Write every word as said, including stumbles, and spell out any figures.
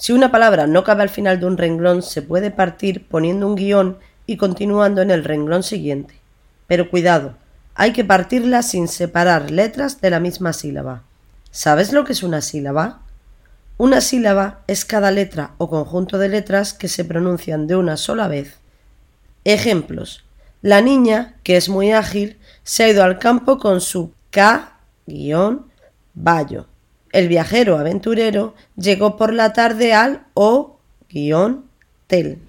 Si una palabra no cabe al final de un renglón, se puede partir poniendo un guión y continuando en el renglón siguiente. Pero cuidado, hay que partirla sin separar letras de la misma sílaba. ¿Sabes lo que es una sílaba? Una sílaba es cada letra o conjunto de letras que se pronuncian de una sola vez. Ejemplos. La niña, que es muy ágil, se ha ido al campo con su K-Bayo. El viajero aventurero llegó por la tarde al O-Tel.